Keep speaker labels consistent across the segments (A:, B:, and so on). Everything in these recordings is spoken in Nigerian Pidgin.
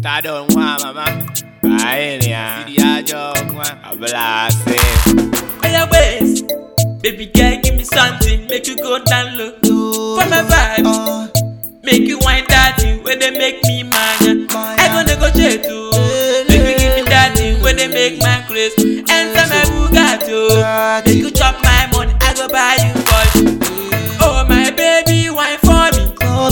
A: Stardom one, mama. Pioneer. See the Ajong one. I blast it.
B: On your waist, baby girl, give me something, make you go down low. For my vibe, make you wine that thing where they make me mania. I go negotiate too. Make you give me that thing where they make my craze. Enter my Bugatti, make you chop my money, I go buy you gold. Oh my baby, wine for me.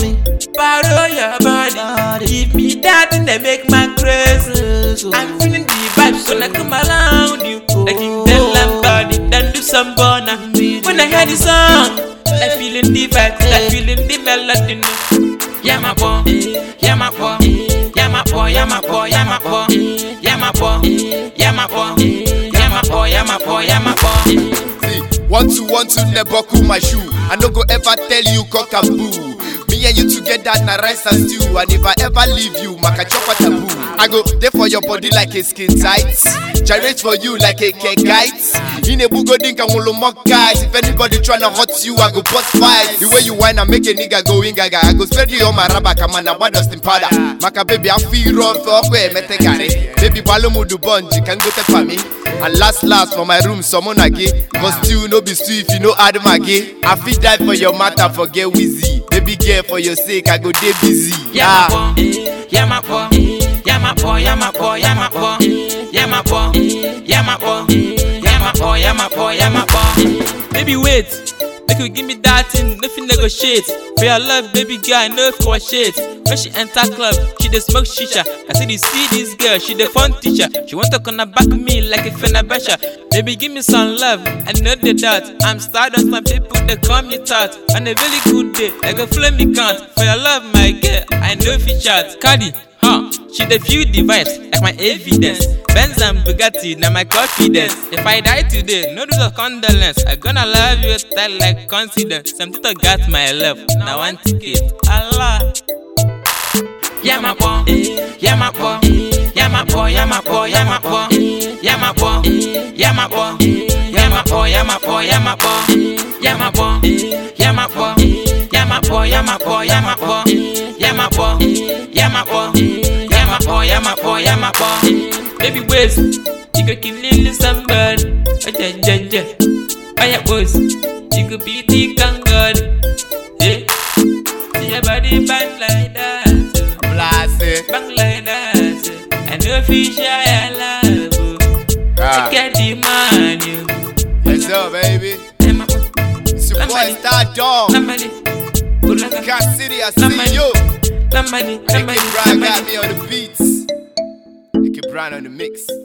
B: Borrow your body, give me that thing that make my craze. I'm feeling the vibes when I come around you. Like in the Lambody, then do some bona. When I hear the song, I feeling the vibes, I feeling the melody. Yeah my boy, yeah my boy, yeah my boy, yeah my boy, yeah my boy, yeah my boy, yeah my boy, yeah my boy, yeah my boy, yeah my boy.
A: See, 1 2 never cool my shoe. I no go ever tell you cock and boo. Me and you together na rice and stew. And if I ever leave you, maka chop a taboo. I go there for your body like a skin tight, gyrate for you like a cake kite. In a bugo dink and wolo mock guys. If anybody tryna hurt you, I go bust fight. The way you whine and make a nigga go in gaga. I go spread you on my rabaka man and what in powder. Maka baby I feel rough for where mete gare. Baby balomu du bunge can go take for me. And last for my room someone again. Cause stew no be stew if you know add maggie. I feel die for your matter forget wheezy. Baby girl for your sake I go dey busy.
B: Yeah my boy, yeah my boy, yeah my boy, yeah my boy, yeah my boy, yeah my boy, yeah my boy, yeah my boy, yeah my boy, yeah my boy. Baby wait, make you give me that thing, nothing negotiate. For your love, baby girl, I know for shit. When she enter club, she dey smoke shisha. I said you see this girl, she the fun teacher. She want to come back me like a Fenerbahce. Baby give me some love, I know the doubt. I'm Stardom, my people they call me Tat. On a really good day, like a flame me count. For your love, my girl, I know if you chat. Cardi, she the few the vibes, like my evidence. Benz and Bugatti, now my confidence. If I die today, no do the condolence. I gonna love you style like confidence. Some people got my love, now one ticket. Allah. Yeah my boy, yeah my boy, yeah my boy, yeah my boy, yeah my boy, yeah my boy, yeah my boy, yeah my boy, yeah my boy, yeah my boy, yeah my boy, yeah my boy, yeah my boy, yeah my boy, yeah my boy, yeah my boy, yeah my boy, yeah my boy, yeah my boy, yeah my boy. Baby boys, you could kill somebody. Oh yeah boys, you could be the god. Yeah, see your body bang like that. Bang like that. I know if you share your love, I get the money.
A: What's up, baby? It's your boy Stardom. Cat City, I see you. Nicky Brown got me on the beats. Nicky Brown on the mix.